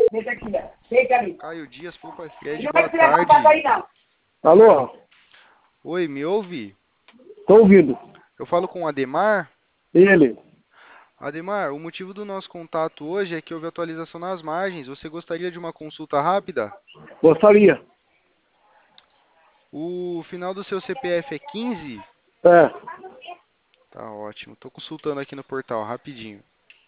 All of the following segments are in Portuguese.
Deita aqui, ó. Deita ali. Caio Dias, Poupa Fred, Não boa vai tirar papai tarde. aí, não. Alô? Oi, me ouve? Tô ouvindo. Eu falo com o Ademar. Ele. Ademar, o motivo do nosso contato hoje é que houve atualização nas margens. Você gostaria de uma consulta rápida? Gostaria. O final do seu CPF é 15? É. Tá ótimo. Tô consultando aqui no portal, rapidinho.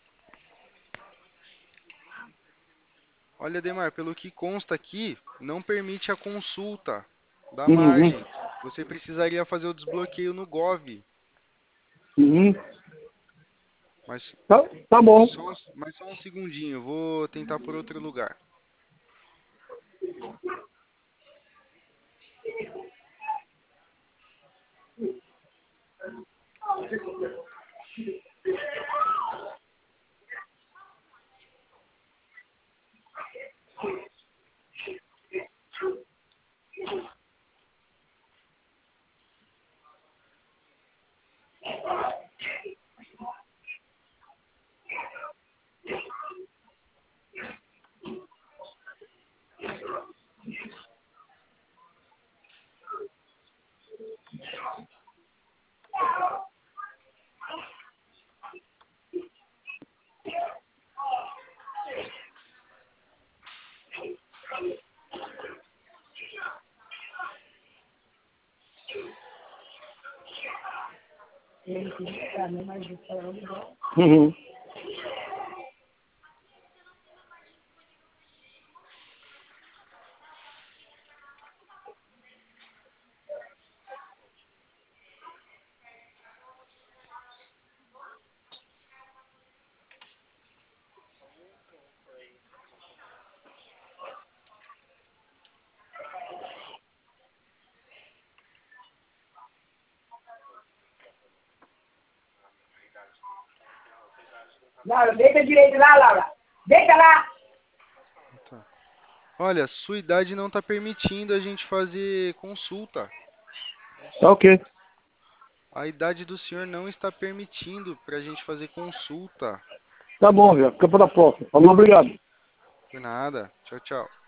Olha, Ademar, pelo que consta aqui, não permite a consulta da Uhum. margem. Você precisaria fazer o desbloqueio no Gov. Uhum. Mas Tá bom. mas só um segundinho, eu vou tentar por outro lugar. Uhum. Laura, deita direito lá, Laura. Deita lá. Tá. Olha, sua idade não está permitindo a gente fazer consulta. Tá ok. A idade do senhor não está permitindo para a gente fazer consulta. Tá bom, velho. Fica para a próxima. Falou, obrigado. Por nada. Tchau, tchau.